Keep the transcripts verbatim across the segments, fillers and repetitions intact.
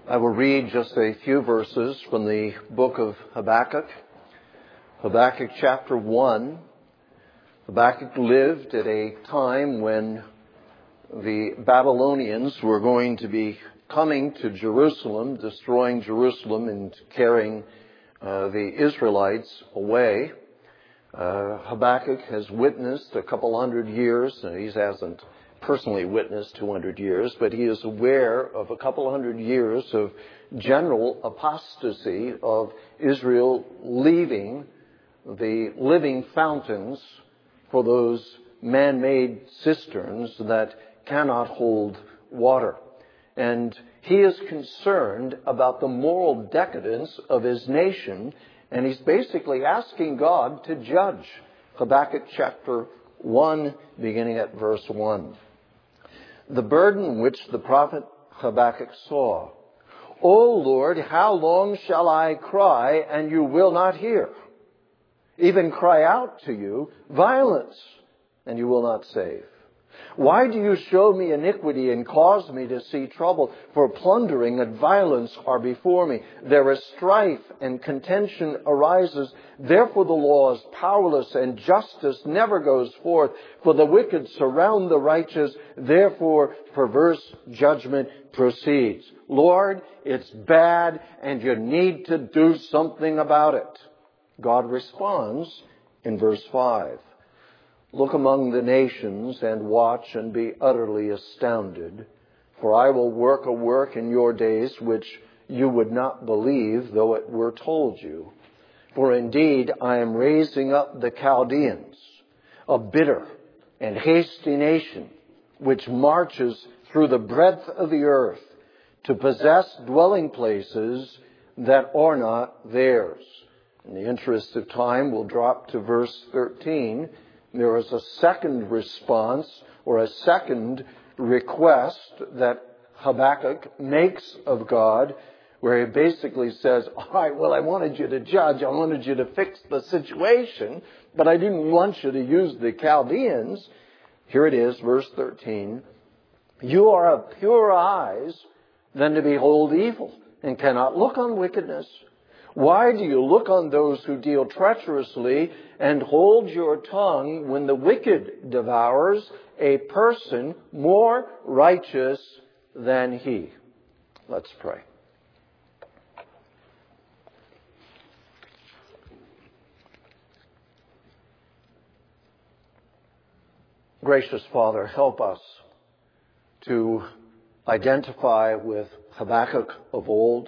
I will read just a few verses from the book of Habakkuk. Habakkuk chapter one. Habakkuk lived at a time when the Babylonians were going to be coming to Jerusalem, destroying Jerusalem and carrying uh, the Israelites away. Uh, Habakkuk has witnessed a couple hundred years, and he hasn't personally witnessed two hundred years, but he is aware of a couple hundred years of general apostasy of Israel leaving the living fountains for those man-made cisterns that cannot hold water. And he is concerned about the moral decadence of his nation, and he's basically asking God to judge. Habakkuk chapter one, beginning at verse one. The burden which the prophet Habakkuk saw. O Lord, how long shall I cry, and you will not hear? Even cry out to you, violence, and you will not save. Why do you show me iniquity and cause me to see trouble? For plundering and violence are before me. There is strife and contention arises. Therefore the law is powerless and justice never goes forth. For the wicked surround the righteous. Therefore perverse judgment proceeds. Lord, it's bad and you need to do something about it. God responds in verse five. Look among the nations and watch and be utterly astounded. For I will work a work in your days which you would not believe, though it were told you. For indeed I am raising up the Chaldeans, a bitter and hasty nation, which marches through the breadth of the earth to possess dwelling places that are not theirs. In the interest of time, we'll drop to verse thirteen. There is a second response or a second request that Habakkuk makes of God, where he basically says, all right, well, I wanted you to judge. I wanted you to fix the situation, but I didn't want you to use the Chaldeans. Here it is, verse thirteen. You are of purer eyes than to behold evil and cannot look on wickedness. Why do you look on those who deal treacherously and hold your tongue when the wicked devours a person more righteous than he? Let's pray. Gracious Father, help us to identify with Habakkuk of old.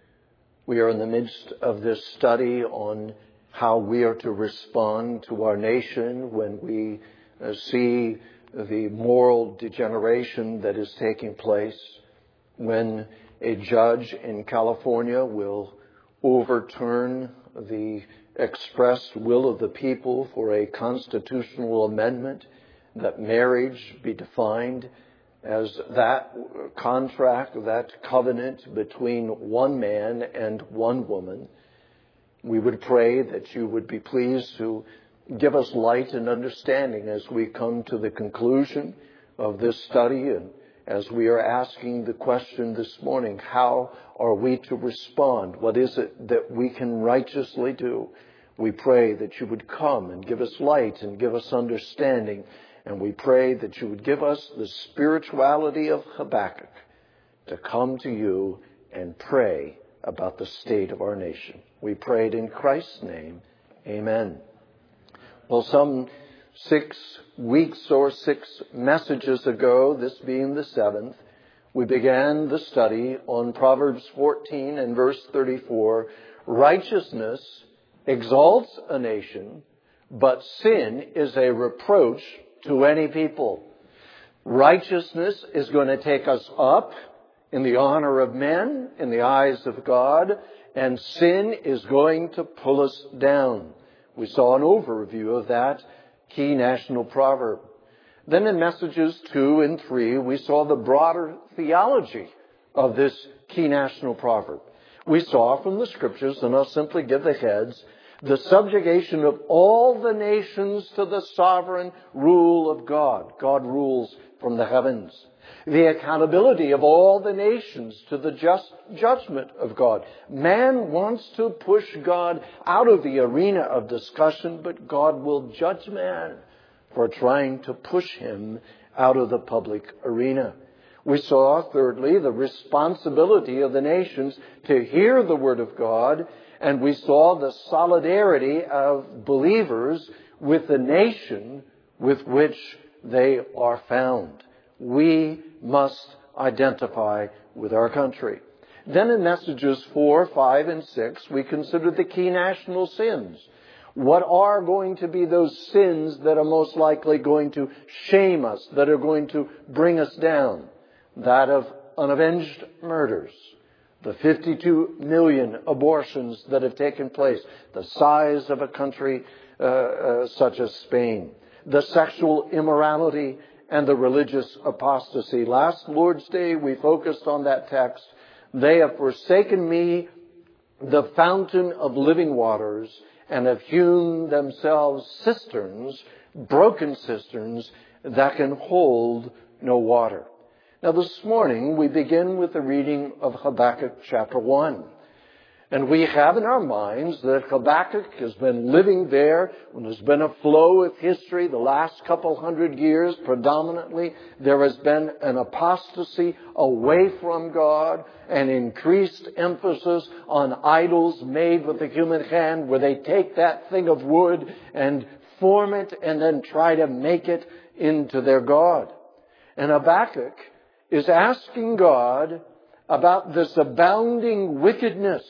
We are in the midst of this study on how we are to respond to our nation when we uh, see the moral degeneration that is taking place, when a judge in California will overturn the expressed will of the people for a constitutional amendment that marriage be defined as that contract, that covenant between one man and one woman. We would pray that you would be pleased to give us light and understanding as we come to the conclusion of this study and as we are asking the question this morning, how are we to respond? What is it that we can righteously do? We pray that you would come and give us light and give us understanding. And we pray that you would give us the spirituality of Habakkuk to come to you and pray about the state of our nation. We pray it in Christ's name. Amen. Well, some six weeks or six messages ago, this being the seventh, we began the study on Proverbs fourteen and verse thirty-four. Righteousness exalts a nation, but sin is a reproach to any people. Righteousness is going to take us up in the honor of men, in the eyes of God, and sin is going to pull us down. We saw an overview of that key national proverb. Then in messages two and three, we saw the broader theology of this key national proverb. We saw from the scriptures, and I'll simply give the heads, the subjugation of all the nations to the sovereign rule of God. God rules from the heavens. The accountability of all the nations to the just judgment of God. Man wants to push God out of the arena of discussion, but God will judge man for trying to push him out of the public arena. We saw, thirdly, the responsibility of the nations to hear the Word of God, and we saw the solidarity of believers with the nation with which they are found. We must identify with our country. Then in messages four, five, and six, we consider the key national sins. What are going to be those sins that are most likely going to shame us, that are going to bring us down? That of unavenged murders, the fifty-two million abortions that have taken place, the size of a country uh, uh, such as Spain, the sexual immorality and the religious apostasy. Last Lord's Day, we focused on that text. They have forsaken me, the fountain of living waters, and have hewn themselves cisterns, broken cisterns, that can hold no water. Now this morning, we begin with the reading of Habakkuk chapter one. And we have in our minds that Habakkuk has been living there when there's been a flow of history the last couple hundred years. Predominantly, there has been an apostasy away from God, an increased emphasis on idols made with the human hand, where they take that thing of wood and form it and then try to make it into their God. And Habakkuk is asking God about this abounding wickedness.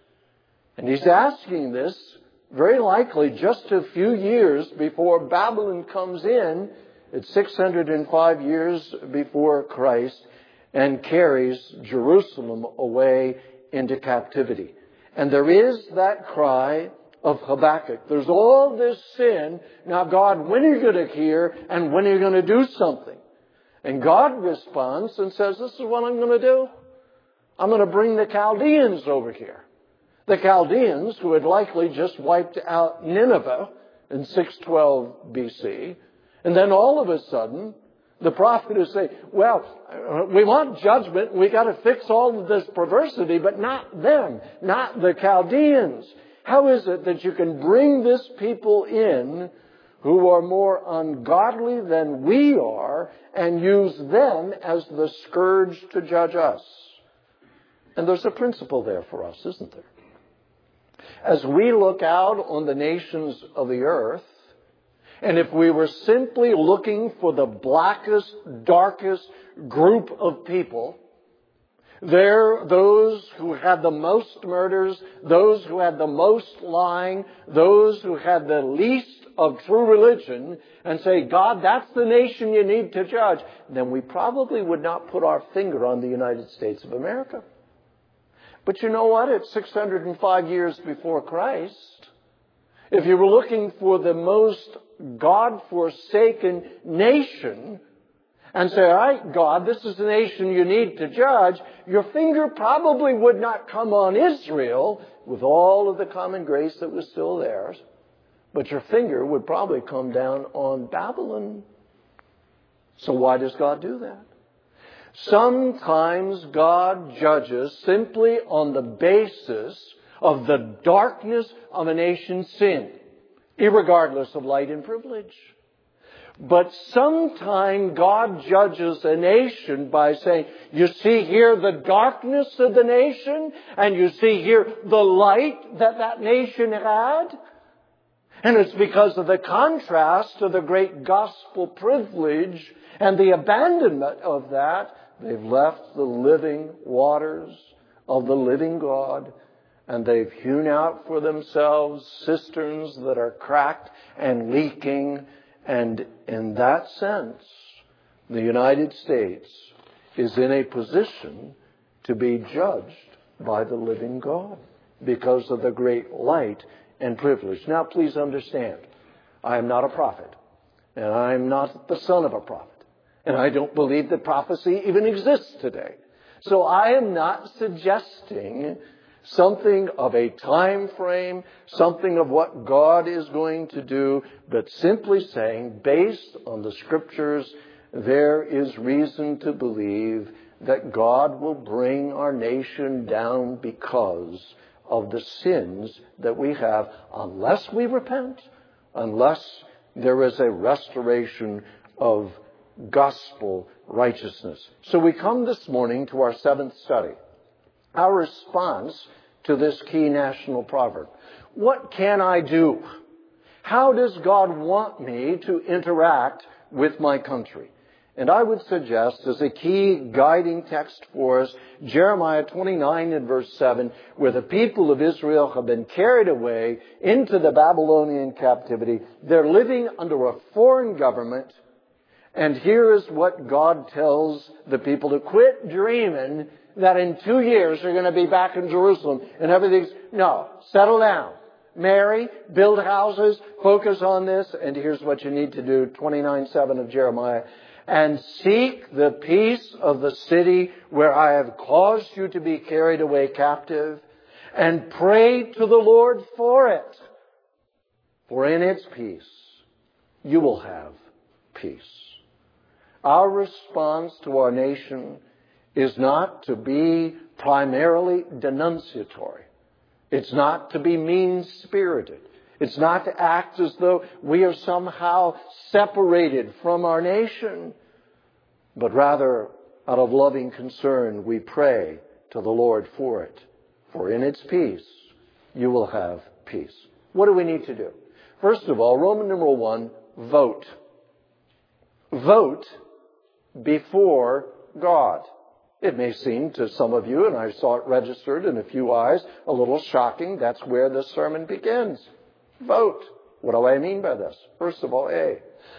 And he's asking this very likely just a few years before Babylon comes in. It's six hundred five years before Christ and carries Jerusalem away into captivity. And there is that cry of Habakkuk. There's all this sin. Now, God, when are you going to hear and when are you going to do something? And God responds and says, this is what I'm going to do. I'm going to bring the Chaldeans over here. The Chaldeans, who had likely just wiped out Nineveh in six twelve B C. And then all of a sudden, the prophet is saying, well, we want judgment. We got to fix all of this perversity, but not them, not the Chaldeans. How is it that you can bring this people in who are more ungodly than we are and use them as the scourge to judge us? And there's a principle there for us, isn't there? As we look out on the nations of the earth, and if we were simply looking for the blackest, darkest group of people, they're those who had the most murders, those who had the most lying, those who had the least of true religion, and say, God, that's the nation you need to judge, then we probably would not put our finger on the United States of America. But you know what? It's six hundred five years before Christ. If you were looking for the most God-forsaken nation and say, all right, God, this is the nation you need to judge, your finger probably would not come on Israel with all of the common grace that was still theirs, but your finger would probably come down on Babylon. So why does God do that? Sometimes God judges simply on the basis of the darkness of a nation's sin, irregardless of light and privilege. But sometimes God judges a nation by saying, you see here the darkness of the nation, and you see here the light that that nation had. And it's because of the contrast to the great gospel privilege and the abandonment of that, they've left the living waters of the living God, and they've hewn out for themselves cisterns that are cracked and leaking. And in that sense, the United States is in a position to be judged by the living God because of the great light and privilege. Now, please understand, I am not a prophet, and I am not the son of a prophet. And I don't believe that prophecy even exists today. So I am not suggesting something of a time frame, something of what God is going to do, but simply saying, based on the Scriptures, there is reason to believe that God will bring our nation down because of the sins that we have, unless we repent, unless there is a restoration of gospel righteousness. So we come this morning to our seventh study, our response to this key national proverb. What can I do? How does God want me to interact with my country? And I would suggest as a key guiding text for us, Jeremiah twenty-nine and verse seven, where the people of Israel have been carried away into the Babylonian captivity. They're living under a foreign government. And here is what God tells the people to quit dreaming that in two years they're going to be back in Jerusalem and everything's, no, settle down. Marry, build houses, focus on this. And here's what you need to do, twenty-nine seven of Jeremiah. And seek the peace of the city where I have caused you to be carried away captive, and pray to the Lord for it. For in its peace you will have peace. Our response to our nation is not to be primarily denunciatory. It's not to be mean-spirited. It's not to act as though we are somehow separated from our nation, but rather, out of loving concern, we pray to the Lord for it. For in its peace, you will have peace. What do we need to do? First of all, Roman numeral one, vote. Vote before God. It may seem to some of you, and I saw it registered in a few eyes, a little shocking. That's where the sermon begins. Vote. What do I mean by this? First of all, A,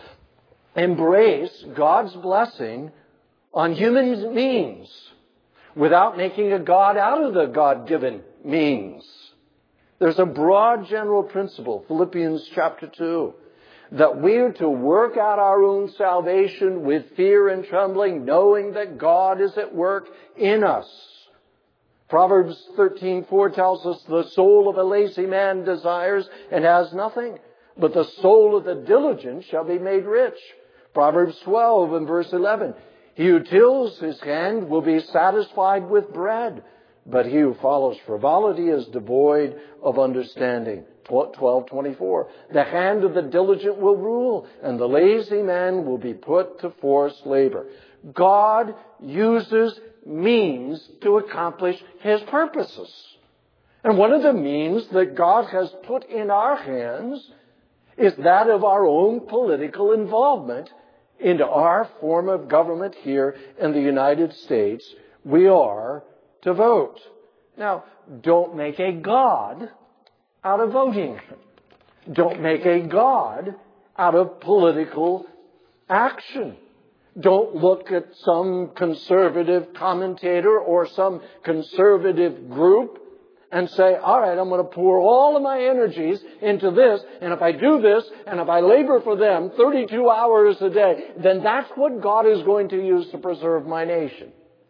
embrace God's blessing on human means without making a God out of the God-given means. There's a broad general principle, Philippians chapter two, that we are to work out our own salvation with fear and trembling, knowing that God is at work in us. Proverbs thirteen four tells us the soul of a lazy man desires and has nothing, but the soul of the diligent shall be made rich. Proverbs twelve and verse eleven, he who tills his hand will be satisfied with bread, but he who follows frivolity is devoid of understanding. twelve twenty-four, the hand of the diligent will rule, and the lazy man will be put to forced labor. God uses means to accomplish His purposes. And one of the means that God has put in our hands is that of our own political involvement into our form of government here in the United States. We are to vote. Now, don't make a God out of voting. Don't make a God out of political action. Don't look at some conservative commentator or some conservative group and say, all right, I'm going to pour all of my energies into this, and if I do this, and if I labor for them thirty-two hours a day, then that's what God is going to use to preserve my nation.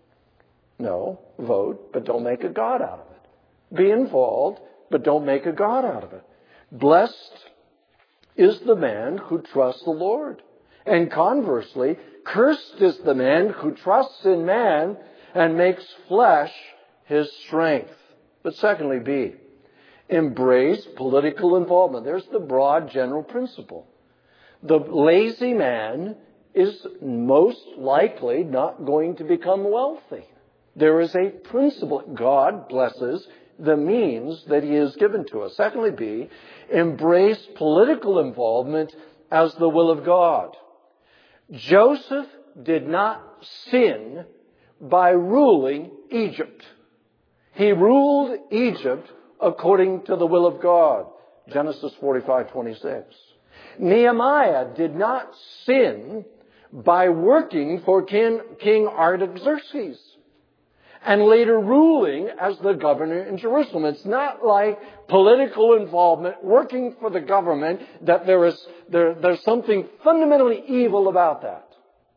No, vote, but don't make a God out of it. Be involved, but don't make a God out of it. Blessed is the man who trusts the Lord. And conversely, cursed is the man who trusts in man and makes flesh his strength. But secondly, B, embrace political involvement. There's the broad general principle. The lazy man is most likely not going to become wealthy. There is a principle. God blesses the means that He has given to us. Secondly, B, embrace political involvement as the will of God. Joseph did not sin by ruling Egypt. He ruled Egypt according to the will of God. Genesis forty-five twenty-six. Nehemiah did not sin by working for King, King Artaxerxes and later ruling as the governor in Jerusalem. It's not like political involvement, working for the government, that there is there, there's something fundamentally evil about that.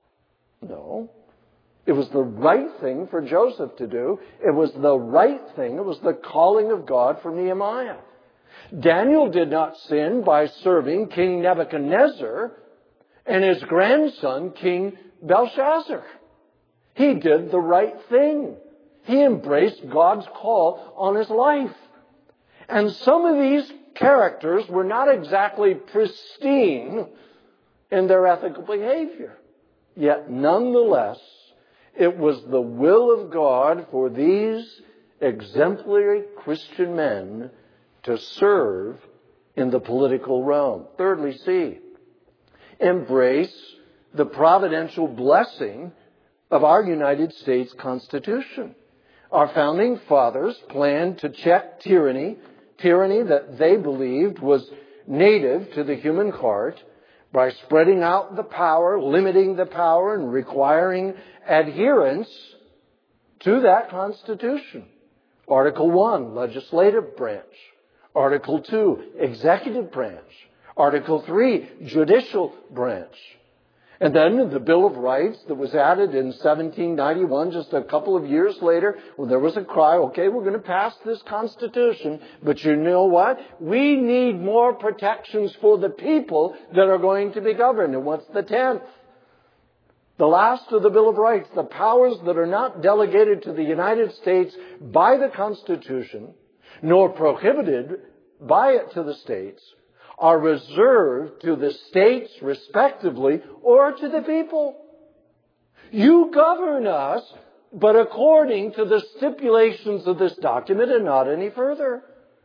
No. It was the right thing for Joseph to do. It was the right thing. It was the calling of God for Nehemiah. Daniel did not sin by serving King Nebuchadnezzar and his grandson, King Belshazzar. He did the right thing. He embraced God's call on his life. And some of these characters were not exactly pristine in their ethical behavior. Yet nonetheless, it was the will of God for these exemplary Christian men to serve in the political realm. Thirdly, C, embrace the providential blessing of our United States Constitution. Our founding fathers planned to check tyranny, tyranny that they believed was native to the human heart, by spreading out the power, limiting the power, and requiring adherence to that Constitution. Article one, legislative branch. Article two, executive branch. Article three, judicial branch. And then the Bill of Rights that was added in seventeen ninety-one, just a couple of years later, when there was a cry, okay, we're going to pass this Constitution, but you know what? We need more protections for the people that are going to be governed. And what's the tenth? The last of the Bill of Rights, the powers that are not delegated to the United States by the Constitution, nor prohibited by it to the states, are reserved to the states respectively or to the people. You govern us, but according to the stipulations of this document and not any further.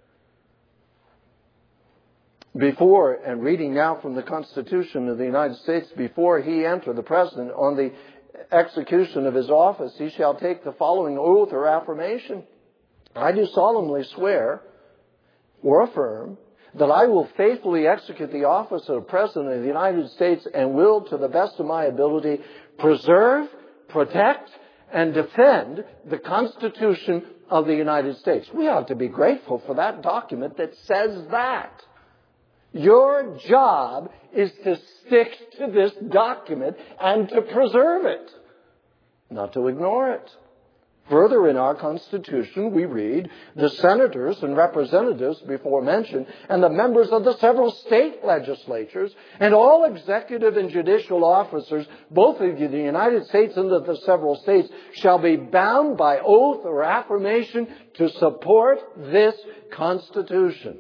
Before, and reading now from the Constitution of the United States, before he enter, the President, on the execution of his office, he shall take the following oath or affirmation. I do solemnly swear or affirm that I will faithfully execute the office of President of the United States and will, to the best of my ability, preserve, protect, and defend the Constitution of the United States. We ought to be grateful for that document that says that. Your job is to stick to this document and to preserve it, not to ignore it. Further, in our Constitution, we read, the senators and representatives before mentioned, and the members of the several state legislatures, and all executive and judicial officers, both of the United States and of the several states, shall be bound by oath or affirmation to support this Constitution.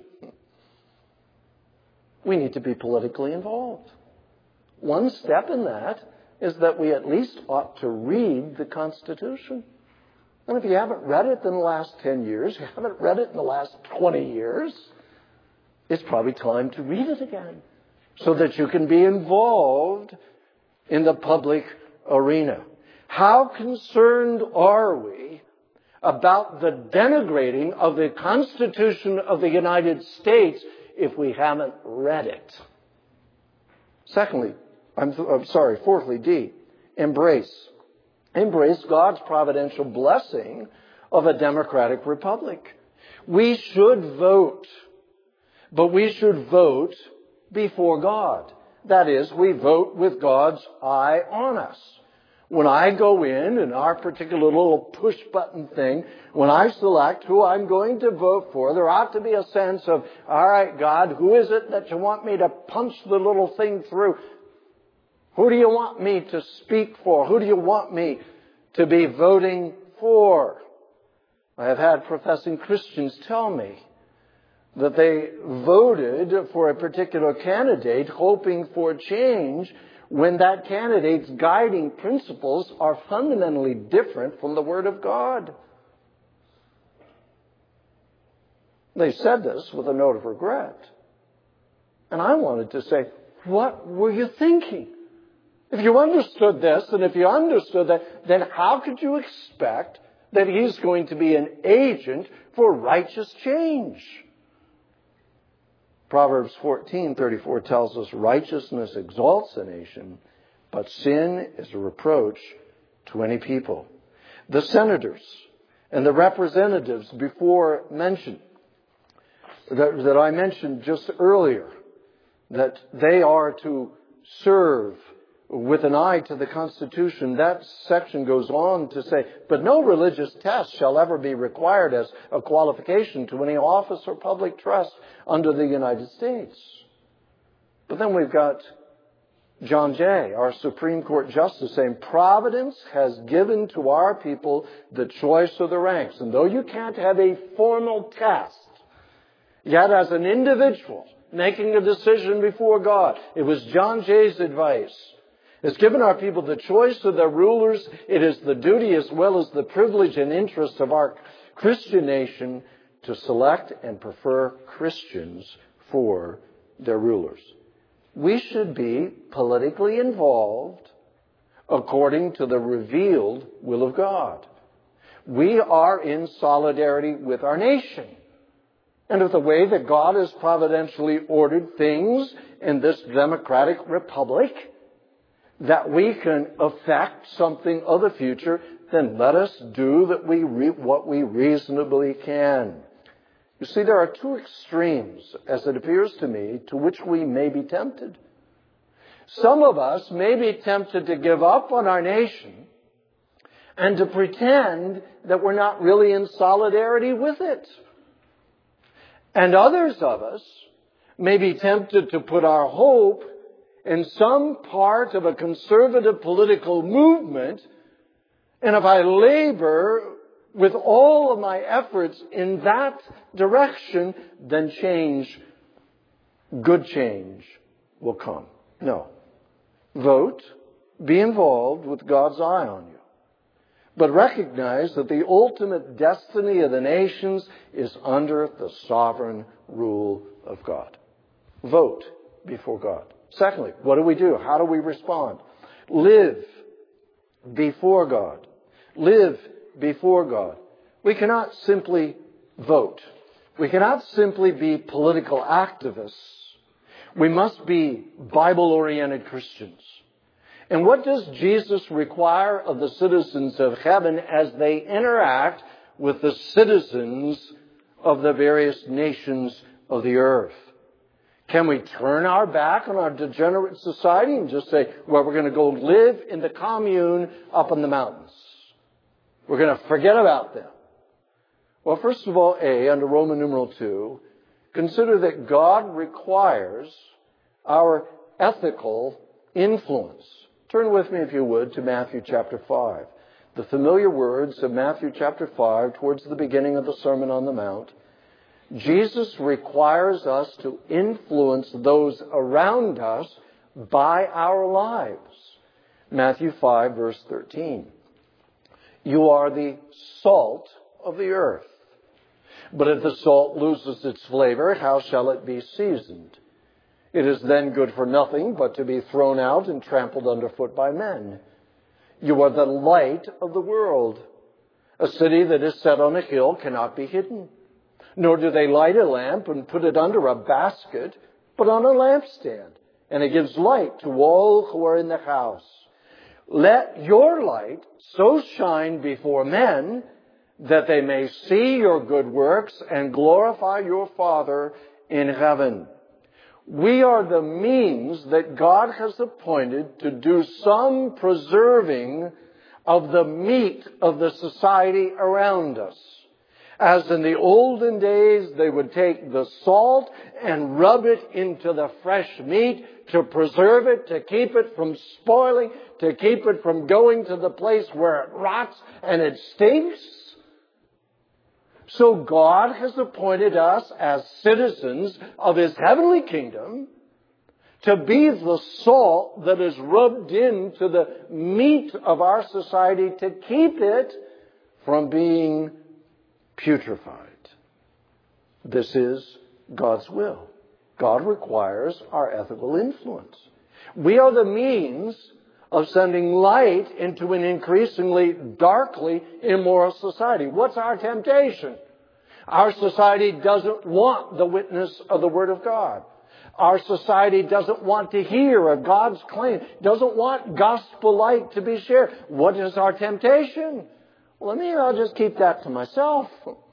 We need to be politically involved. One step in that is that we at least ought to read the Constitution. And if you haven't read it in the last ten years, you haven't read it in the last twenty years, it's probably time to read it again so that you can be involved in the public arena. How concerned are we about the denigrating of the Constitution of the United States if we haven't read it? Secondly, I'm, I'm sorry, fourthly, D, embrace. Embrace God's providential blessing of a democratic republic. We should vote, but we should vote before God. That is, we vote with God's eye on us. When I go in, in our particular little push-button thing, when I select who I'm going to vote for, there ought to be a sense of, all right, God, who is it that you want me to punch the little thing through? Who do you want me to speak for? Who do you want me to be voting for? I have had professing Christians tell me that they voted for a particular candidate hoping for change when that candidate's guiding principles are fundamentally different from the Word of God. They said this with a note of regret. And I wanted to say, what were you thinking? If you understood this, and if you understood that, then how could you expect that he's going to be an agent for righteous change? Proverbs fourteen thirty-four tells us, righteousness exalts a nation, but sin is a reproach to any people. The senators and the representatives before mentioned, that, that I mentioned just earlier, that they are to serve with an eye to the Constitution, that section goes on to say, but no religious test shall ever be required as a qualification to any office or public trust under the United States. But then we've got John Jay, our Supreme Court Justice, saying, Providence has given to our people the choice of the ranks. And though you can't have a formal test, yet as an individual making a decision before God, it was John Jay's advice. It's given our people the choice of their rulers. It is the duty as well as the privilege and interest of our Christian nation to select and prefer Christians for their rulers. We should be politically involved according to the revealed will of God. We are in solidarity with our nation and with the way that God has providentially ordered things in this democratic republic, that we can affect something of the future. Then let us do that we re- what we reasonably can. You see, there are two extremes, as it appears to me, to which we may be tempted. Some of us may be tempted to give up on our nation and to pretend that we're not really in solidarity with it. And others of us may be tempted to put our hope in some part of a conservative political movement, and if I labor with all of my efforts in that direction, then change, good change, will come. No. Vote, be involved with God's eye on you. But recognize that the ultimate destiny of the nations is under the sovereign rule of God. Vote before God. Secondly, what do we do? How do we respond? Live before God. Live before God. We cannot simply vote. We cannot simply be political activists. We must be Bible-oriented Christians. And what does Jesus require of the citizens of heaven as they interact with the citizens of the various nations of the earth? Can we turn our back on our degenerate society and just say, well, we're going to go live in the commune up in the mountains? We're going to forget about them. Well, first of all, A, under Roman numeral two, consider that God requires our ethical influence. Turn with me, if you would, to Matthew chapter five. The familiar words of Matthew chapter five, towards the beginning of the Sermon on the Mount. Jesus requires us to influence those around us by our lives. Matthew five, verse thirteen. You are the salt of the earth. But if the salt loses its flavor, how shall it be seasoned? It is then good for nothing but to be thrown out and trampled underfoot by men. You are the light of the world. A city that is set on a hill cannot be hidden. Nor do they light a lamp and put it under a basket, but on a lampstand, and it gives light to all who are in the house. Let your light so shine before men that they may see your good works and glorify your Father in heaven. We are the means that God has appointed to do some preserving of the meat of the society around us. As in the olden days, they would take the salt and rub it into the fresh meat to preserve it, to keep it from spoiling, to keep it from going to the place where it rots and it stinks. So God has appointed us as citizens of His heavenly kingdom to be the salt that is rubbed into the meat of our society to keep it from being putrefied. This is God's will. God requires our ethical influence. We are the means of sending light into an increasingly darkly immoral society. What's our temptation? Our society doesn't want the witness of the Word of God. Our society doesn't want to hear of God's claim, doesn't want gospel light to be shared. What is our temptation? Well, maybe I'll just keep that to myself.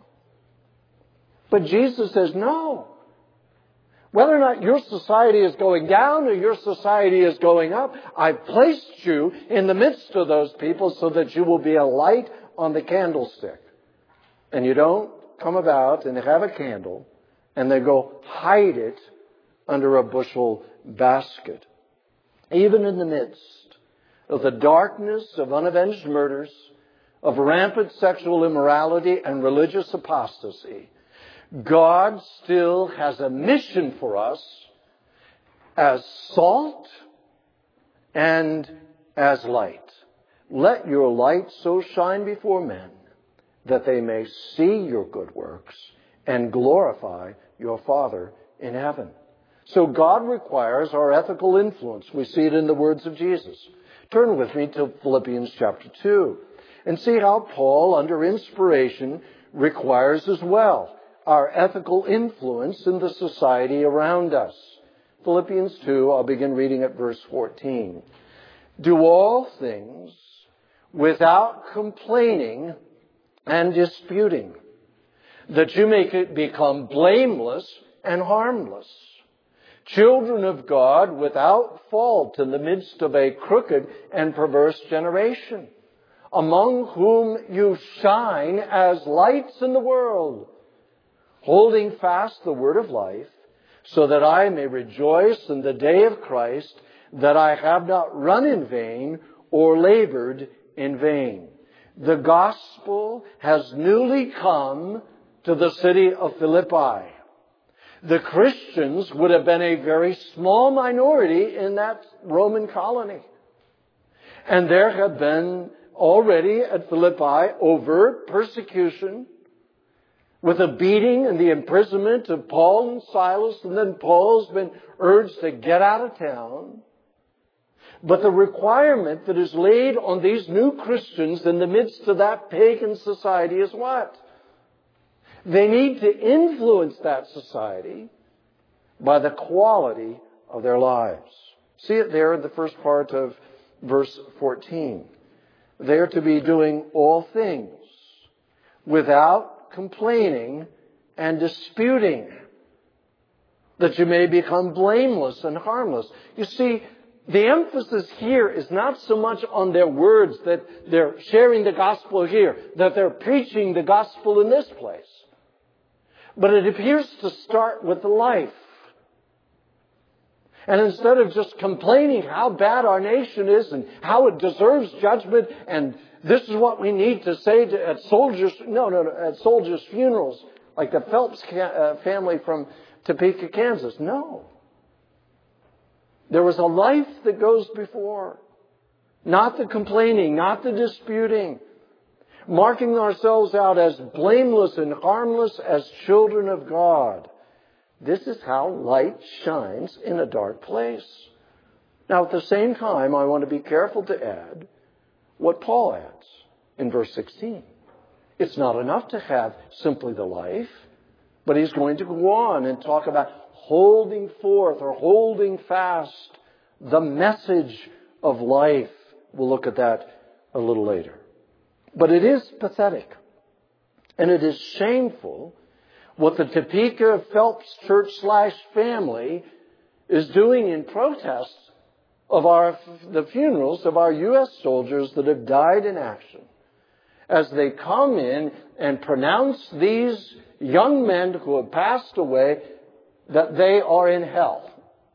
But Jesus says no. Whether or not your society is going down or your society is going up, I've placed you in the midst of those people so that you will be a light on the candlestick. And you don't come about and have a candle and then go hide it under a bushel basket. even in the midst of the darkness of unavenged murders, of rampant sexual immorality and religious apostasy, God still has a mission for us as salt and as light. Let your light so shine before men that they may see your good works and glorify your Father in heaven. So God requires our ethical influence. We see it in the words of Jesus. Turn with me to Philippians chapter two and see how Paul, under inspiration, requires as well our ethical influence in the society around us. Philippians two, I'll begin reading at verse fourteen. Do all things without complaining and disputing, that you may become blameless and harmless, children of God without fault in the midst of a crooked and perverse generation, among whom you shine as lights in the world, holding fast the word of life, so that I may rejoice in the day of Christ, that I have not run in vain or labored in vain. The gospel has newly come to the city of Philippi. The Christians would have been a very small minority in that Roman colony. And there have been already at Philippi overt persecution, with a beating and the imprisonment of Paul and Silas, and then Paul's been urged to get out of town. But the requirement that is laid on these new Christians in the midst of that pagan society is what? They need to influence that society by the quality of their lives. See it there in the first part of verse fourteen. They are to be doing all things without complaining and disputing, that you may become blameless and harmless. You see, the emphasis here is not so much on their words, that they're sharing the gospel here, that they're preaching the gospel in this place. But it appears to start with the life. And instead of just complaining how bad our nation is and how it deserves judgment, and this is what we need to say to, at soldiers, no, no, no, at soldiers' funerals, like the Phelps uh, family from Topeka, Kansas. No. There was a life that goes before. Not the complaining, not the disputing. Marking ourselves out as blameless and harmless as children of God. This is how light shines in a dark place. Now, at the same time, I want to be careful to add what Paul adds in verse sixteen. It's not enough to have simply the life, but he's going to go on and talk about holding forth or holding fast the message of life. We'll look at that a little later. But it is pathetic and it is shameful what the Topeka Phelps Church slash family is doing in protest of our the funerals of our U S soldiers that have died in action, as they come in and pronounce these young men who have passed away that they are in hell.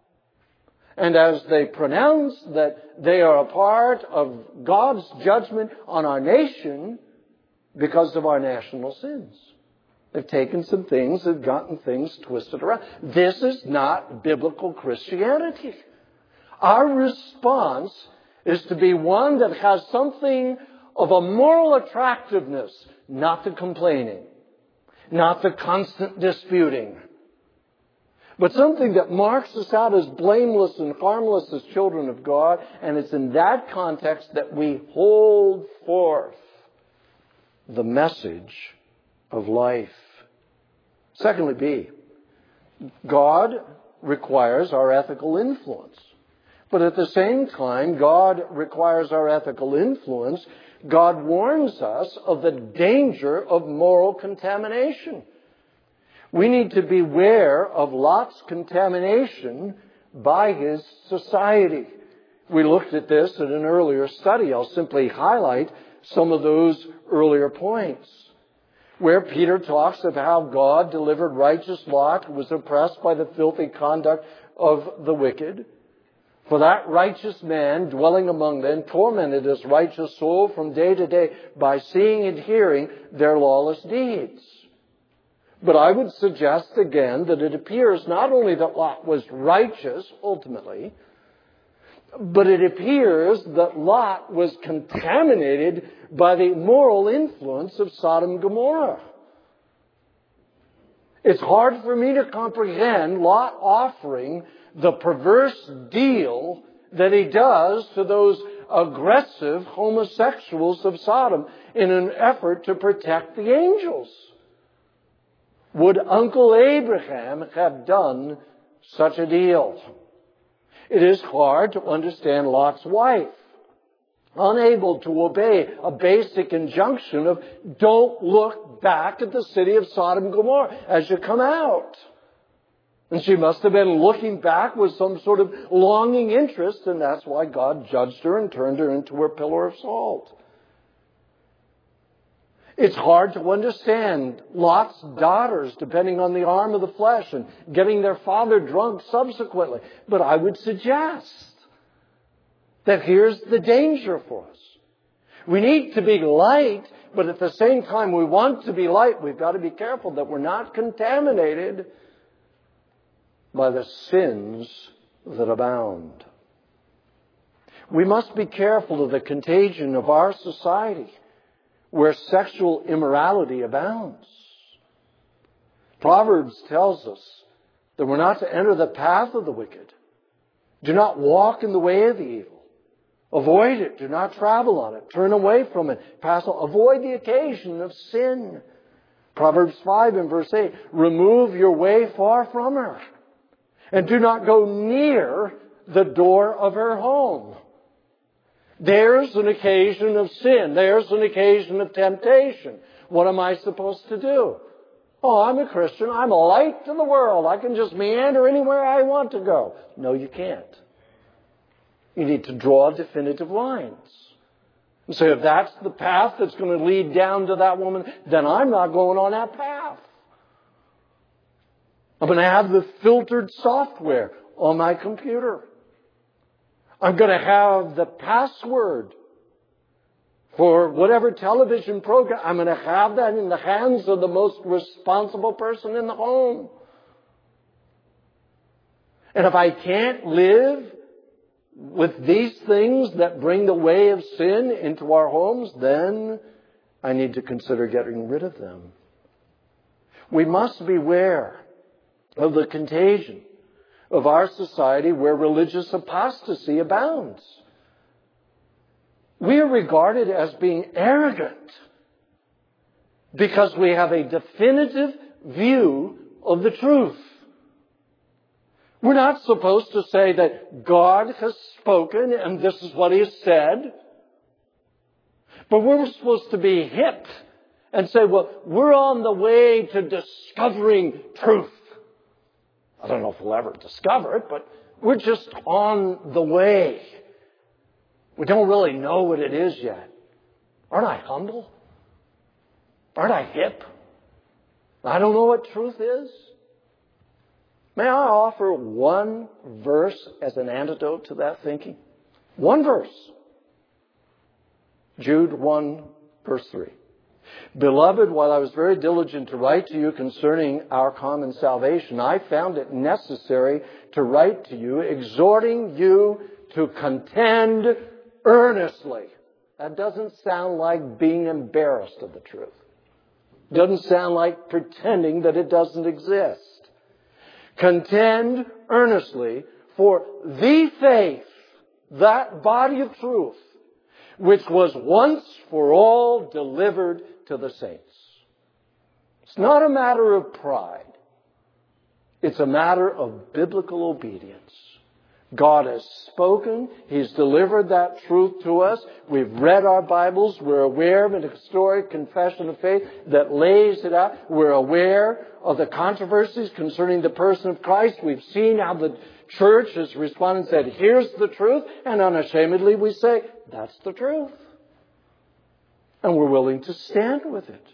And as they pronounce that they are a part of God's judgment on our nation because of our national sins. They've taken some things, they've gotten things twisted around. This is not biblical Christianity. Our response is to be one that has something of a moral attractiveness, not the complaining, not the constant disputing, but something that marks us out as blameless and harmless as children of God. And it's in that context that we hold forth the message of life. Secondly, B, God requires our ethical influence. But at the same time, God requires our ethical influence. God warns us of the danger of moral contamination. We need to beware of Lot's contamination by his society. We looked at this in an earlier study. I'll simply highlight some of those earlier points, where Peter talks of how God delivered righteous Lot, who was oppressed by the filthy conduct of the wicked, For that righteous man dwelling among them tormented his righteous soul from day to day by seeing and hearing their lawless deeds. But I would suggest again that it appears not only that Lot was righteous ultimately, but it appears that Lot was contaminated by the moral influence of Sodom and Gomorrah. It's hard for me to comprehend Lot offering the perverse deal that he does to those aggressive homosexuals of Sodom in an effort to protect the angels. Would Uncle Abraham have done such a deal? It is hard to understand Lot's wife, unable to obey a basic injunction of don't look back at the city of Sodom and Gomorrah as you come out. And she must have been looking back with some sort of longing interest, and that's why God judged her and turned her into a pillar of salt. It's hard to understand Lot's daughters depending on the arm of the flesh and getting their father drunk subsequently. But I would suggest that here's the danger for us. We need to be light, but at the same time we want to be light. We've got to be careful that we're not contaminated by the sins that abound. We must be careful of the contagion of our society where sexual immorality abounds. Proverbs tells us that we're not to enter the path of the wicked. Do not walk in the way of the evil. Avoid it. Do not travel on it. Turn away from it. Pass on. Avoid the occasion of sin. Proverbs five and verse eight. Remove your way far from her, and do not go near the door of her home. There's an occasion of sin. There's an occasion of temptation. What am I supposed to do? Oh, I'm a Christian. I'm a light to the world. I can just meander anywhere I want to go. No, you can't. You need to draw definitive lines. And say, if that's the path that's going to lead down to that woman, then I'm not going on that path. I'm going to have the filtered software on my computer. I'm going to have the password for whatever television program. I'm going to have that in the hands of the most responsible person in the home. And if I can't live with these things that bring the way of sin into our homes, then I need to consider getting rid of them. We must beware of the contagion of our society where religious apostasy abounds. We are regarded as being arrogant because we have a definitive view of the truth. We're not supposed to say that God has spoken and this is what He has said. But we're supposed to be hip and say, well, we're on the way to discovering truth. I don't know if we'll ever discover it, but we're just on the way. We don't really know what it is yet. Aren't I humble? Aren't I hip? I don't know what truth is. May I offer one verse as an antidote to that thinking? One verse. Jude one, verse three. Beloved, while I was very diligent to write to you concerning our common salvation, I found it necessary to write to you, exhorting you to contend earnestly. That doesn't sound like being embarrassed of the truth. It doesn't sound like pretending that it doesn't exist. Contend earnestly for the faith, that body of truth, which was once for all delivered to the saints. It's not a matter of pride. It's a matter of biblical obedience. God has spoken. He's delivered that truth to us. We've read our Bibles. We're aware of an historic confession of faith that lays it out. We're aware of the controversies concerning the person of Christ. We've seen how the church has responded and said, here's the truth. And unashamedly we say, that's the truth. And we're willing to stand with it.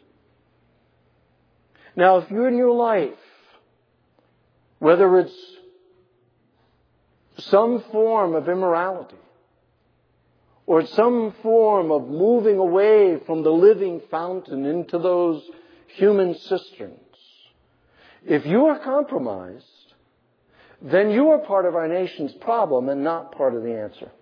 Now, if you in your life, whether it's some form of immorality, or some form of moving away from the living fountain into those human cisterns, if you are compromised, then you are part of our nation's problem and not part of the answer.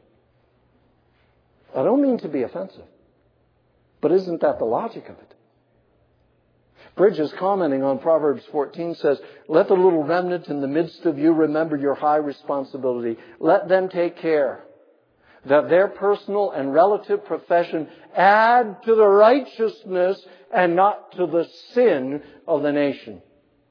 I don't mean to be offensive, but isn't that the logic of it? Bridges, commenting on Proverbs fourteen, says, "Let the little remnant in the midst of you remember your high responsibility. Let them take care that their personal and relative profession add to the righteousness and not to the sin of the nation."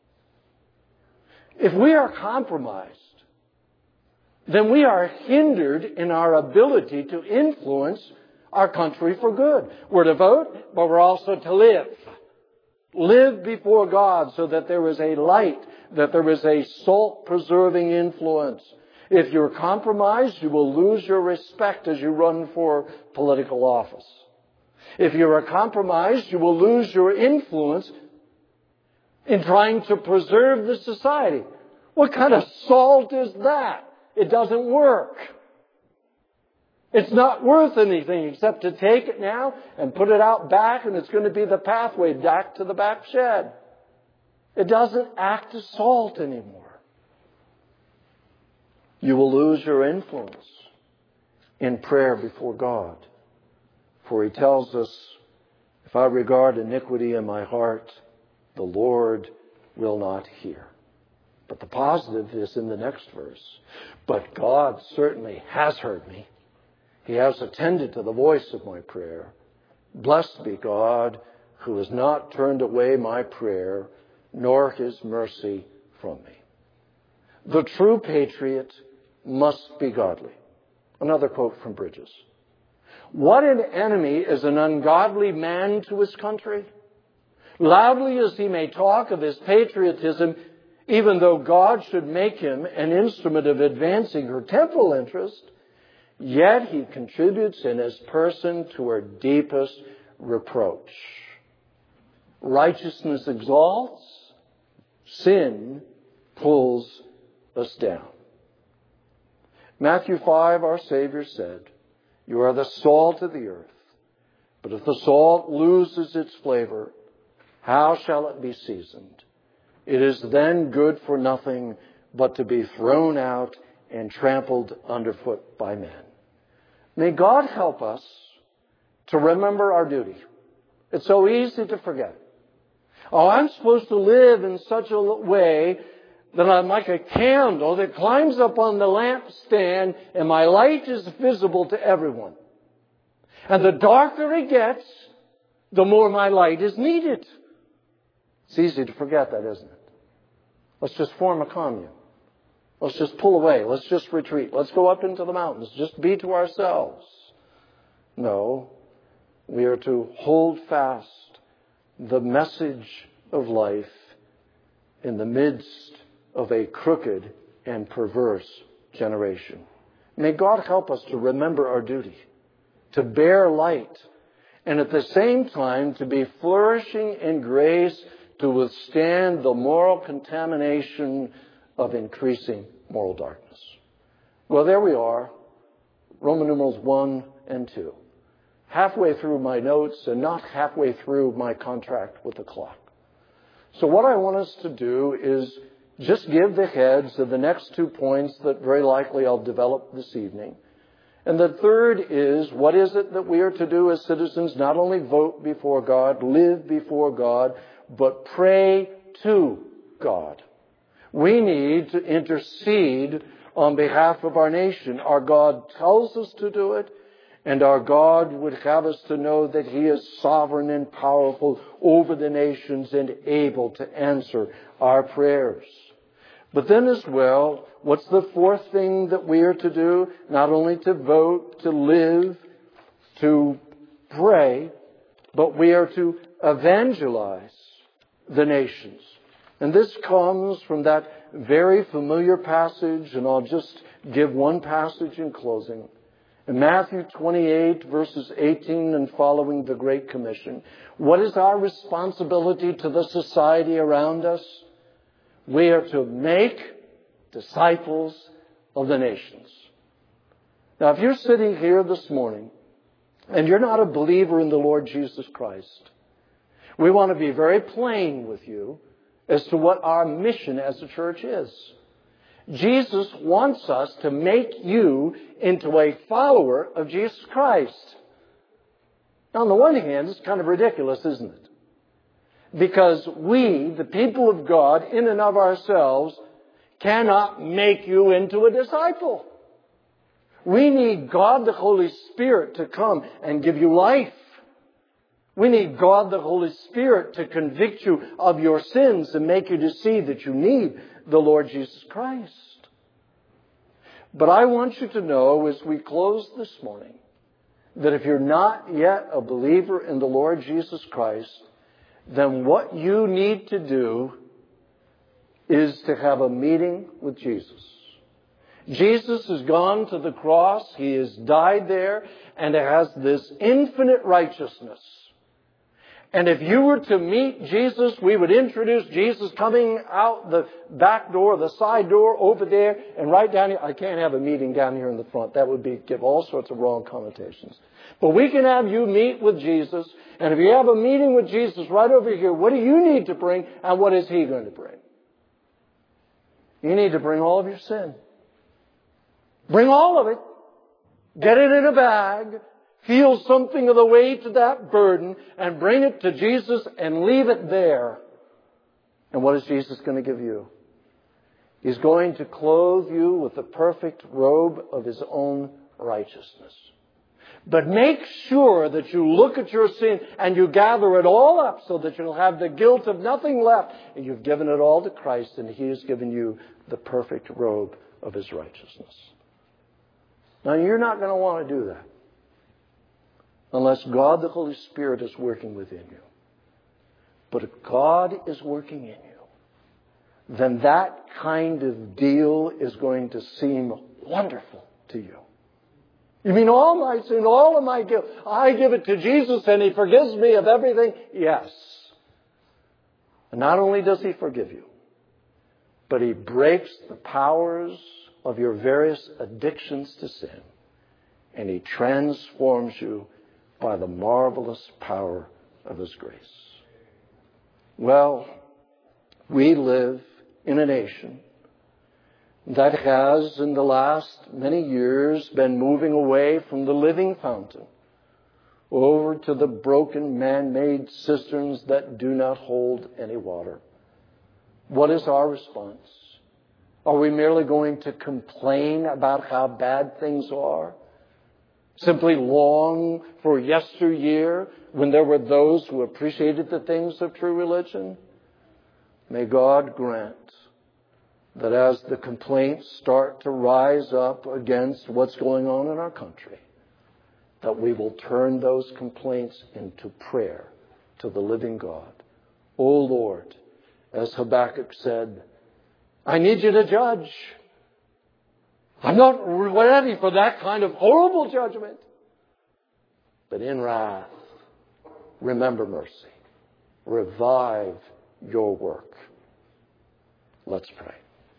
If we are compromised, then we are hindered in our ability to influence our country for good. We're to vote, but we're also to live. Live before God so that there is a light, that there is a salt-preserving influence. If you're compromised, you will lose your respect as you run for political office. If you are compromised, you will lose your influence in trying to preserve the society. What kind of salt is that? It doesn't work. It's not worth anything except to take it now and put it out back, and it's going to be the pathway back to the back shed. It doesn't act as salt anymore. You will lose your influence in prayer before God. For He tells us, if I regard iniquity in my heart, the Lord will not hear. But the positive is in the next verse. But God certainly has heard me. He has attended to the voice of my prayer. Blessed be God, who has not turned away my prayer, nor His mercy from me. The true patriot must be godly. Another quote from Bridges. What an enemy is an ungodly man to his country? Loudly as he may talk of his patriotism, even though God should make him an instrument of advancing her temporal interest, yet he contributes in his person to her deepest reproach. Righteousness exalts, sin pulls us down. Matthew five, our Savior said, "You are the salt of the earth, but if the salt loses its flavor, how shall it be seasoned? It is then good for nothing but to be thrown out and trampled underfoot by men." May God help us to remember our duty. It's so easy to forget. Oh, I'm supposed to live in such a way that I'm like a candle that climbs up on the lampstand and my light is visible to everyone. And the darker it gets, the more my light is needed. It's easy to forget that, isn't it? Let's just form a commune. Let's just pull away. Let's just retreat. Let's go up into the mountains. Just be to ourselves. No, we are to hold fast the message of life in the midst of a crooked and perverse generation. May God help us to remember our duty, to bear light, and at the same time to be flourishing in grace to withstand the moral contamination of increasing moral darkness. Well, there we are, Roman numerals one and two. Halfway through my notes and not halfway through my contract with the clock. So what I want us to do is just give the heads of the next two points that very likely I'll develop this evening. And the third is, what is it that we are to do as citizens? Not only vote before God, live before God, but pray to God. We need to intercede on behalf of our nation. Our God tells us to do it, and our God would have us to know that He is sovereign and powerful over the nations and able to answer our prayers. But then as well, what's the fourth thing that we are to do? Not only to vote, to live, to pray, but we are to evangelize the nations. And this comes from that very familiar passage, and I'll just give one passage in closing. In Matthew twenty-eight, verses eighteen and following, the Great Commission. What is our responsibility to the society around us? We are to make disciples of the nations. Now, if you're sitting here this morning and you're not a believer in the Lord Jesus Christ, we want to be very plain with you as to what our mission as a church is. Jesus wants us to make you into a follower of Jesus Christ. Now, on the one hand, it's kind of ridiculous, isn't it? Because we, the people of God, in and of ourselves, cannot make you into a disciple. We need God the Holy Spirit to come and give you life. We need God the Holy Spirit to convict you of your sins and make you to see that you need the Lord Jesus Christ. But I want you to know as we close this morning that if you're not yet a believer in the Lord Jesus Christ, then what you need to do is to have a meeting with Jesus. Jesus has gone to the cross. He has died there and has this infinite righteousness. And if you were to meet Jesus, we would introduce Jesus coming out the back door, the side door over there, and right down here. I can't have a meeting down here in the front. That would be give all sorts of wrong connotations. But we can have you meet with Jesus. And if you have a meeting with Jesus right over here, what do you need to bring and what is He going to bring? You need to bring all of your sin. Bring all of it. Get it in a bag. Feel something of the weight of that burden and bring it to Jesus and leave it there. And what is Jesus going to give you? He's going to clothe you with the perfect robe of His own righteousness. But make sure that you look at your sin and you gather it all up so that you'll have the guilt of nothing left. And you've given it all to Christ and He has given you the perfect robe of His righteousness. Now, you're not going to want to do that unless God the Holy Spirit is working within you. But if God is working in you, then that kind of deal is going to seem wonderful to you. You mean all my sin, all of my guilt, I give it to Jesus and He forgives me of everything? Yes. And not only does He forgive you, but He breaks the powers of your various addictions to sin. And He transforms you by the marvelous power of His grace. Well, we live in a nation that has, in the last many years, been moving away from the living fountain over to the broken man-made cisterns that do not hold any water. What is our response? Are we merely going to complain about how bad things are? Simply long for yesteryear when there were those who appreciated the things of true religion? May God grant that as the complaints start to rise up against what's going on in our country, that we will turn those complaints into prayer to the living God. O Lord, as Habakkuk said, I need you to judge. I'm not ready for that kind of horrible judgment. But in wrath, remember mercy. Revive your work. Let's pray.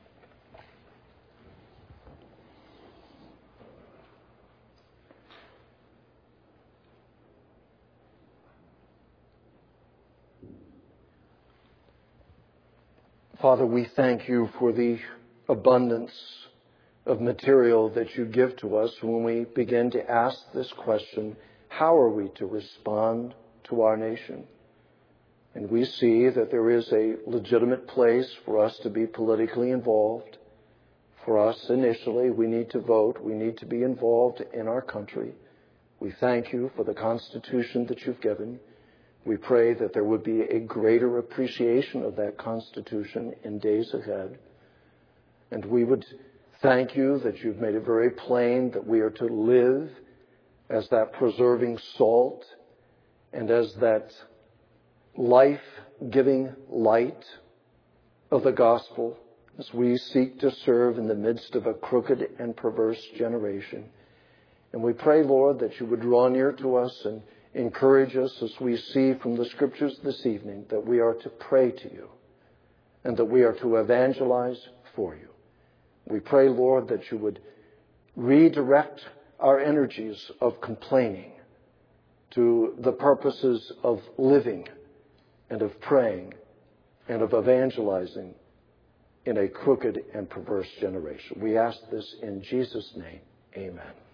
Father, we thank you for the abundance of material that you give to us when we begin to ask this question, how are we to respond to our nation? And we see that there is a legitimate place for us to be politically involved. For us, initially, we need to vote. We need to be involved in our country. We thank you for the Constitution that you've given. We pray that there would be a greater appreciation of that Constitution in days ahead. And we would thank you that you've made it very plain that we are to live as that preserving salt and as that life-giving light of the gospel as we seek to serve in the midst of a crooked and perverse generation. And we pray, Lord, that you would draw near to us and encourage us as we see from the Scriptures this evening that we are to pray to you and that we are to evangelize for you. We pray, Lord, that you would redirect our energies of complaining to the purposes of living and of praying and of evangelizing in a crooked and perverse generation. We ask this in Jesus' name. Amen.